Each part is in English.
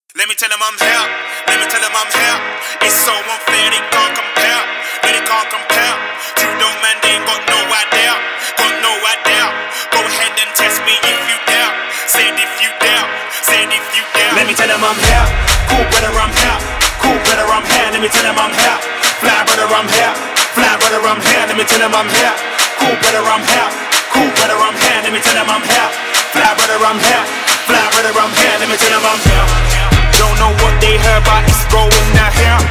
Let me tell them I'm here, let me tell them I'm here. It's so unfair, they can't compare. No, they can't compare. Two dope man, they ain't got no idea. Got no idea. Go ahead and test me if you dare. Say it if you dare. Say it if you dare. Let me tell them I'm here. Cool brother, I'm here. Cool brother, I'm here. Let me tell them I'm here. Fly brother, I'm here. Fly brother, I'm here. Let me tell them I'm here. Cool brother, I'm here. Cool brother, I'm here. Let me tell them I'm here. Fly brother, I'm here. Fly brother, I'm here. Let me tell them I'm here. Don't know what they heard, but it's going down here.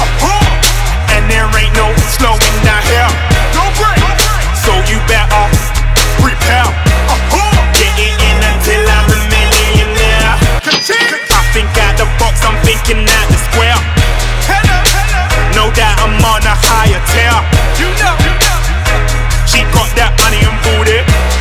And there ain't no slowing down here. No break. So you better prepare. Get it in until I'm a millionaire. I think out the box, I'm thinking out the square. No doubt I'm on a higher tier. You know. She got that money and booty.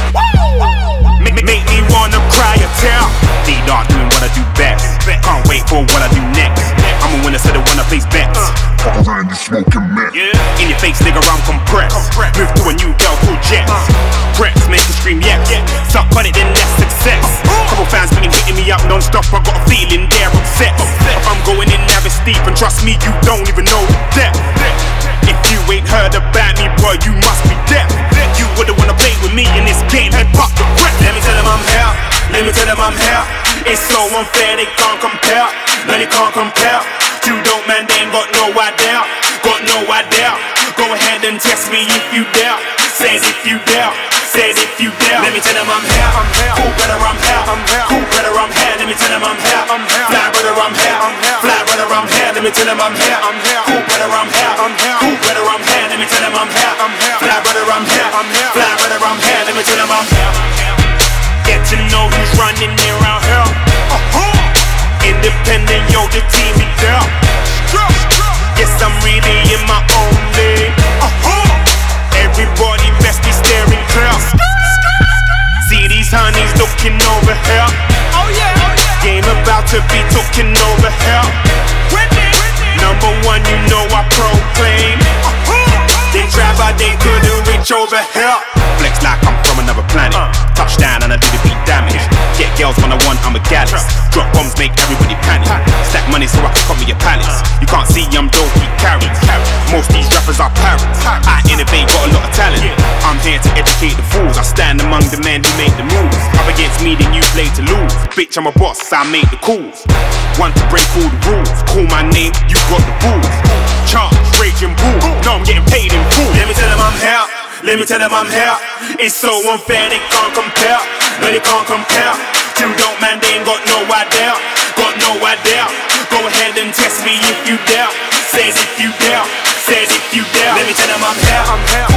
Make me wanna cry a tear. They not doing what I do best. Can't wait for what I do next. I'm a winner, so they wanna place bets. Around you smoking meth. In your face, nigga, I'm compressed. Move to a new girl called Jess. Rex, make her scream yes. Suck on it, then that's success. Couple fans been hitting me up non-stop. I got a feeling they're obsessed. If I'm going in now, it's deep, and trust me, you don't even know the depth. If you ain't heard about me, boy, you must be deaf. You wouldn't wanna play with me in this game, head pop the rest. Let me tell them I'm here. Let me tell them I'm here. It's so unfair, they can't compare. No, they can't compare. Two dope man, they ain't got no idea. Got no idea. Go ahead and test me if you dare. Say it if you dare. Say it if you dare. Let me tell them I'm here. Cool brother, I'm here. Cool brother, I'm here. Let me tell them I'm here. Fly brother, I'm here. Fly brother, I'm here. Let me tell them I'm here. Cool brother, I'm here. Cool brother, I'm here. Let me tell them I'm here. Fly brother, I'm here. Fly brother, I'm here. Let me tell them I'm here. Get to know who's running around here. Independent, yo, the team is there. Yes, I'm really in my own lane. Everybody best be staring clear. See these honeys looking over here. Game about to be talking over here. Number one, you know I proclaim. They try but they couldn't reach over here. Flex like I'm from another planet. Touchdown and I do the beat damage. Get girls when I want, I'm a gallus. Drop bombs, make everybody panic. Stack money so I can cover your palace. You can't see I'm dope, keep carrying. Most these rappers are parrots. I innovate, got a lot of talent. I'm here to educate the fools. I stand among the men who make the moves. Up against me, then you play to lose. Bitch, I'm a boss, I make the calls. Want to break all the rules. Call my name, you got the balls. Charge, raging bull. No, I'm getting paid in full. Let me tell them I'm here. Let me tell them I'm here. It's so unfair, they can't compare. No, they can't compare. Two dope man, they ain't got no idea. Got no idea. Go ahead and test me if you dare. Say it if you dare. Say it if you dare. Let me tell them I'm here.